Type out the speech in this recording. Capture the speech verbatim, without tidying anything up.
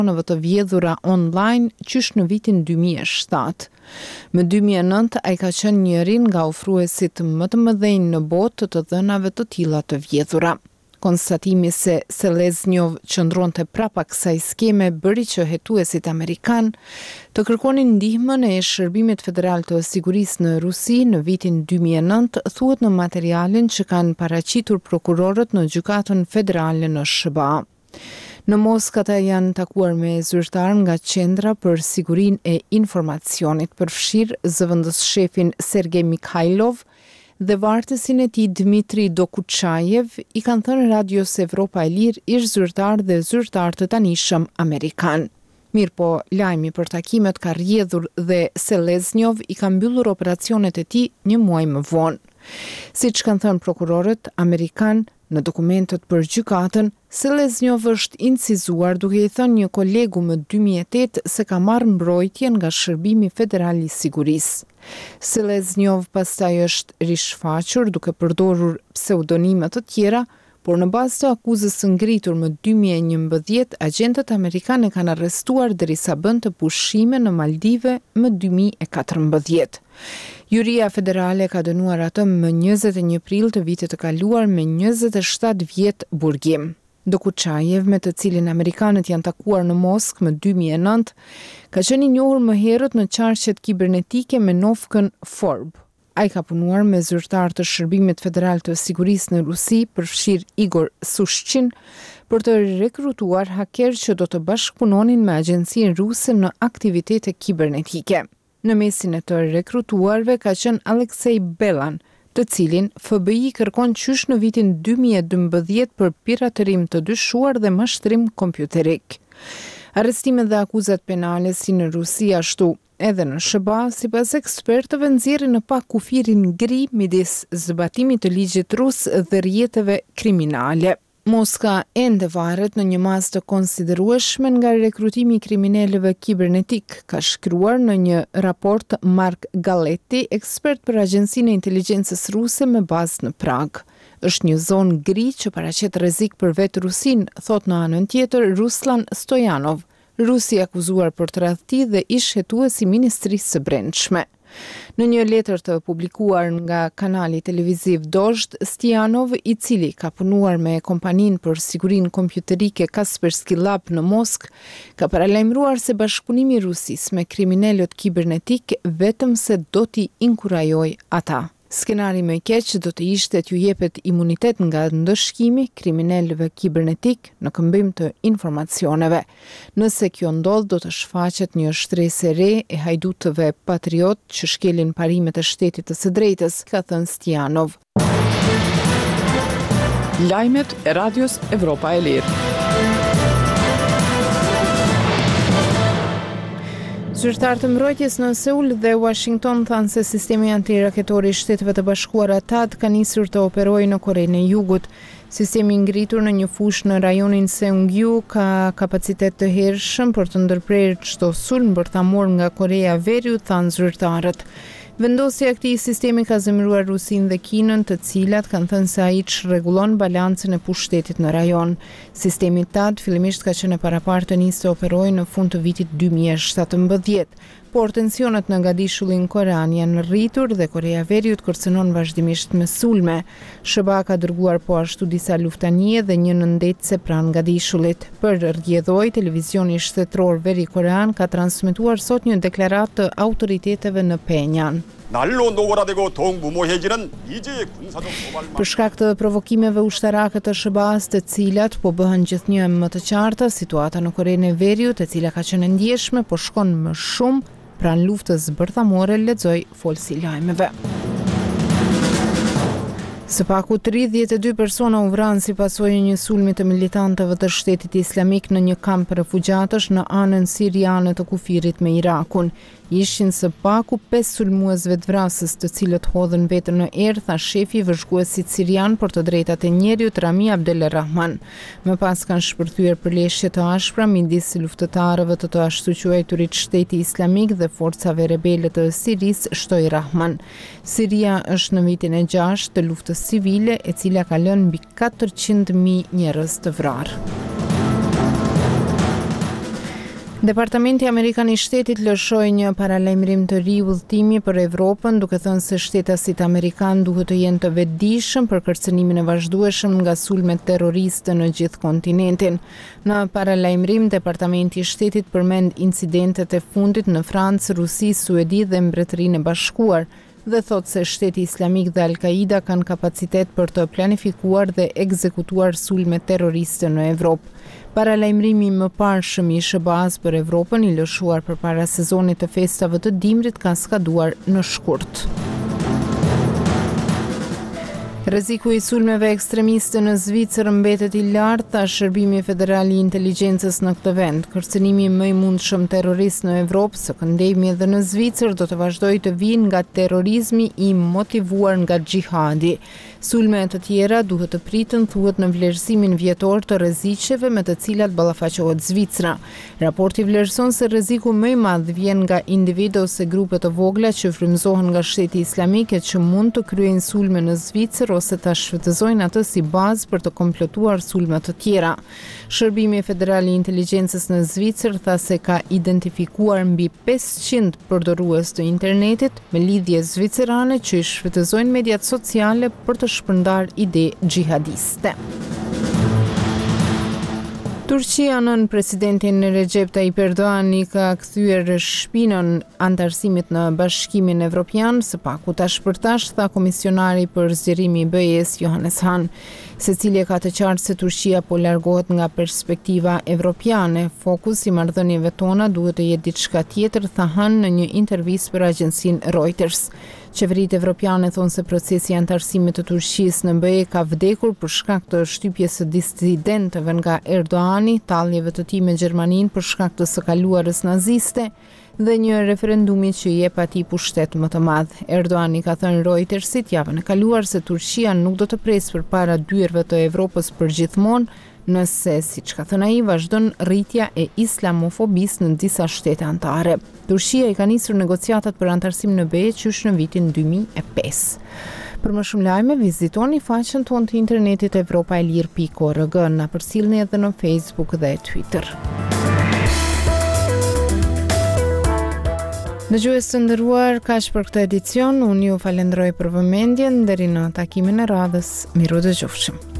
të vjedhura online qysh në vitin dy mijë e shtatë. Më dy mijë e nëntë ai ka qenë njëri nga ofruesit më të mëdhenj në botë të dhënave të tilla të vjedhura. Konstatimi se Seleznjov qëndronte prapa kësaj skeme bëri që hetuesit amerikan të kërkonin ndihmën e Shërbimit Federal të Sigurisë në Rusi në vitin dy mijë e nëntë, thuhet në materialin që kanë paraqitur prokurorët në gjykatën federale në sh b a. Në Moskë ata janë takuar me zyrtar nga Qendra për Sigurinë e Informacionit, përfshirë zëvendës shefin Sergej Mikhailov dhe vartësin e tij Dmitri Dokuchajev, i kanë thënë Radios Evropa e Lirë ish zyrtar dhe zyrtar të tanishëm amerikan. Mirë po, lajmi për takimet ka rrjedhur dhe Seleznjov i ka mbyllur operacionet e tij një muaj më vonë. Siç kanë thënë prokurorët amerikan në dokumentet për gjykatën, Seleznjov është incizuar duke i thënë një kolegu më dy mijë e tetë se ka marrë mbrojtje nga Shërbimi Federal i Sigurisë. Seleznjov pastaj është rishfaqur duke përdorur pseudonime të tjera, por në bazë të akuzës së ngritur më dy mijë e njëmbëdhjetë, agjentët amerikanë kanë arrestuar derisa bënte pushime në Maldive më dy mijë e katërmbëdhjetë. Juria federale ka dënuar atë më njëzet e një prill të vitit të kaluar me njëzet e shtatë vjet burgim. Dokuchajev, me të cilin amerikanët janë takuar në Moskë më dy mijë e nëntë, ka qenë i njohur më herët në qarqet kibernetike me nofkën Forb. Ai ka punuar me zyrtar të Shërbimit Federal të Sigurisë në Rusi, përfshirë Igor Sushqin, për të rekrutuar haker që do të bashkëpunonin me agjencinë ruse në aktivitete kibernetike. Në mesin e të rekrutuarve ka qenë Aleksej Belan, të cilin F B I kërkon qysh në vitin dy mijë e dymbëdhjetë për piratërim të dyshuar dhe mashtrim kompjuterik. Arrestimet dhe akuzat penale si në Rusi ashtu edhe në sh b a, sipas ekspertëve, nxjerrin në pak kufirin gri midis zbatimit të ligjit rus dhe rrjeteve kriminale. Moska ende varet në një masë të konsiderueshme nga rekrutimi i kriminalëve kibernetik, ka shkruar në një raport Mark Galetti, ekspert për Agjencinë e Inteligjencës Ruse me bazë në Prag. Është një zonë gri që paraqet rrezik për vetë Rusinë, thot në anën tjetër Ruslan Stojanov, rusi akuzuar për tradhti dhe ish hetues i Ministrisë së Brendshme. Në një letër të publikuar nga kanali televiziv Dozhd, Stianov, i cili ka punuar me kompaninë për sigurinë kompjuterike Kaspersky Lab në Moskë, ka paralajmëruar se bashkëpunimi i Rusisë me kriminalët kibernetik vetëm se do t'i inkurajojë ata. Skenari më i keq do të ishte t'ju jepet imunitet nga ndëshkimi kriminalëve kibernetik në këmbim të informacioneve. Nëse kjo ndodh, do të shfaqet një shtresë e re e hajdutëve patriot që shkelin parimet e shtetit të së drejtës, ka thënë Stianov. Lajmet e Radios Evropa e Lirë. Zyrtar të mbrojtjes në Seul dhe Washington thanë se sistemi antiraketor i Shteteve të Bashkuara T A D ka nisur të operojë në Korenë e Jugut. Sistemi ngritur në një fushë në rajonin Seungju ka kapacitet të hershëm për të ndërprerë çdo sulm bërthamor nga Korea e Veriut, thanë zyrtarët. Vendosja e këtij sistemi ka zemëruar Rusinë dhe Kinën, të cilat kanë thënë se ai çrregullon balancin e pushtetit në rajon. Sistemi T A D fillimisht ka qenë parapartë të nisë të operojë në fund të vitit dy mijë e shtatëmbëdhjetë, por tensionet në ngadishullin korean janë rritur dhe Korea e Veriut kërcënon vazhdimisht me sulme. sh b a ka dërguar po ashtu disa luftanie dhe një nëndetëse pranë ngadishullit. Për rrjedhoj, televizioni shtetëror veri korean ka transmetuar sot një deklaratë të autoriteteve në Penjan. 날로 노골화되고 동무모해지는 이제의 군사적 도발만. Për shkak të provokimeve ushtarake të sh b a-s, të cilat po bëhen gjithnjë më të qarta, situata në Korenë e Veriut, e cila ka qenë ndjeshme, po shkon më shumë pranë luftës bërthamore, lexoj folsi lajmeve. Së paku tridhjetë e dy persona u vranë si pasojë një sulmi të militantëve të Shtetit Islamik në një kamp refugjatësh në anën siriane të kufirit me Irakun. Ishin së paku pesë sulmuesve të vrasës, të cilët hodhën veten në erë, tha shefi i vëzhguesit sirian për të drejtat e njeriut Rami Abdelrahman. Më pas kanë shpërthyer përleshje të ashpra midis luftëtarëve të të ashtu quajturit Shteti Islamik dhe forcave rebele të Sirisë, shtoi Rahman. Siria është në vitin e gjashtë të luftës civile, e cila ka lënë mbi katërqind mijë njerëz të vrarë. Departamenti Amerikan i Shtetit lëshoi një paralajmërim të ri udhëtimi për Evropën, duke thënë se shtetasit amerikan duhet të jenë të vetëdijshëm për kërcënimin e vazhdueshëm nga sulmet terroriste në gjithë kontinentin. Në paralajmërim, Departamenti i Shtetit përmend incidentet e fundit në Francë, Rusi, Suedi dhe Mbretërinë e Bashkuar dhe thot se Shteti Islamik dhe Al-Qaida kanë kapacitet për të planifikuar dhe ekzekutuar sulme terroriste në Evropë. Paralajmërimi më parshëm i shë bazë për Evropën i lëshuar përpara sezonit të festave të dimrit ka skaduar në shkurt. Rreziku i sulmeve ekstremiste në Zvicër mbetet i lartë, tha Shërbimi Federal i Inteligjencës në këtë vend. Kërcënimi më i mundshëm terrorist në Evropë, së këndejmi edhe në Zvicër, do të vazhdojë të vinë nga terrorizmi i motivuar nga xhihadi. Sulme të tjera duhet të pritën, thuhet në vlerësimin vjetor të rreziqeve me të cilat ballafaqohet Zvicra. Raporti vlerëson se rreziku më i madh vjen nga individ ose grupe të vogla që frymëzohen nga Shteti Islamik e që mund të kryejnë sulme në Zvicër ose ta shfrytëzojnë atë si bazë për të komplotuar sulme të tjera. Shërbimi Federal i Inteligjencës në Zvicër tha se ka identifikuar mbi pesëqind përdorues të internetit me lidhje zvicerane që i shfrytëzojnë mediat sociale për të shpërndar ide xhihadiste. Turqia nën presidentin Recep Tayyip Erdogan i ka kthyer shpinën antarësimit në Bashkimin Evropian, së paku tash për tash, tha komisionari për zgjerimi i B E-s Johannes Hahn. Secili ka të qartë se Turqia po largohet nga perspektiva evropiane. Fokus i marrëdhënieve tona duhet të jetë diçka tjetër, tha Hahn në një intervistë për agjencinë Reuters. Qeveritë evropiane thonë se procesi i antarësimit të Turqisë në B E ka vdekur për shkak të shtypjes së disidentëve nga Erdoani, talljeve të tij me Gjermaninë për shkak të së kaluarës naziste dhe një referendumi që i jep atij pushtet më të madh. Erdoani ka thënë Reutersit javën e kaluar se Turqia nuk do të presë përpara dyerve të Evropës përgjithmonë, nëse, siç ka thënë ai, vazhdon rritja e islamofobisë në disa shtete anëtare. Turqia i ka nisur negociatat për antarësim në B E qysh në vitin dy mijë e pesë. Për më shumë lajme, vizitoni faqen tonë të internetit evropaelir pikë org, na përcjellni edhe në Facebook dhe Twitter. Dëgjues të nderuar, kaq për këtë edicion, unë ju falenderoj për vëmendjen, deri në takimin e radhës, miru dëgjofshim.